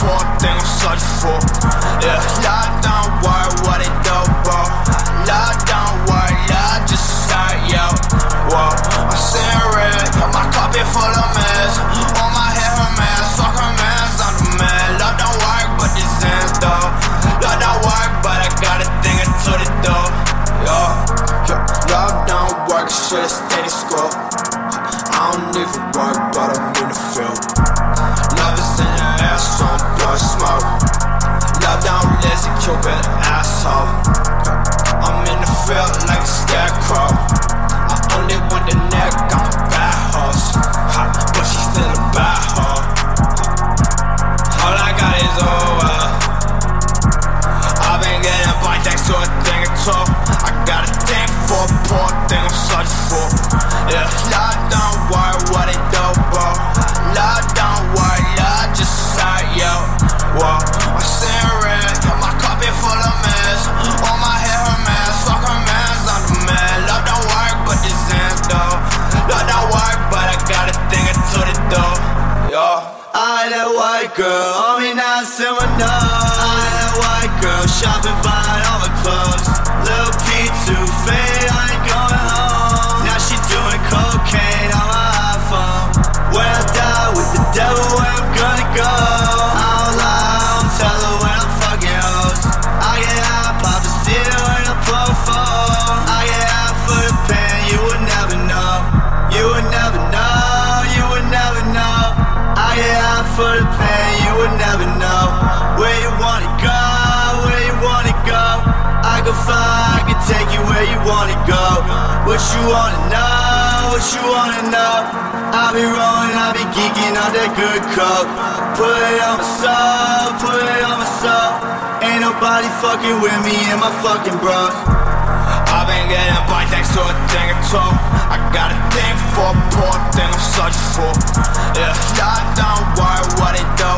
poor thing I'm searching for. Yeah, Lord, don't worry what it do, bro. Lord, don't worry, Lord, just start, yo. Whoa, I'm seeing red, my cup is full of mess. On my head, her man, fuck her man, I'm the man. Lord, don't worry, but this ends, though. Lord, don't worry, but I got a thing into the door. Yo, love don't work, shit is steady score. I don't even work, but I'm in the field. Love is in the air, so I'm blowing smoke. Love don't listen, Cupid, asshole. I'm in the field like a scarecrow. I only want the neck, I'm a bad horse. But she's still a bad hoe. All I got is over. I've been getting by thanks to a thing or two. I got a thing for a poor thing I'm searching for. Yeah, Lord, don't worry what it do, bro. Lord, don't worry, Lord, just start, yo. Whoa, I'm seeing red, my cup is full of mess. On my head, her man, fuck her man, I'm the man. Lord, don't worry, but this ends, though. Lord, don't worry, but I got a thing into the door, yo. I that white girl, on me now, say my no. I that white girl, shopping, buying all my clothes. Lil' P too fade, I ain't going home. Now she doing cocaine on my iPhone. When I die with the devil, where I'm gonna go? I don't lie, I don't tell her when I'm fucking hoes. I get high, pop a seal when I pull phone. I get high for the pain, you would never know. You would never know, you would never know. I get high for the pain, you would never know. Where you wanna go, where you wanna go. I can fly, I can take you where you wanna go. What you wanna know, what you wanna know. I be rolling, I be geeking on that good coke. Put it on my soul, put it on my soul. Ain't nobody fucking with me and my fucking bros. I've been getting by thanks to a thing or two. I got a thing for a poor thing I'm searching for. Yeah, Lord, don't worry what it do,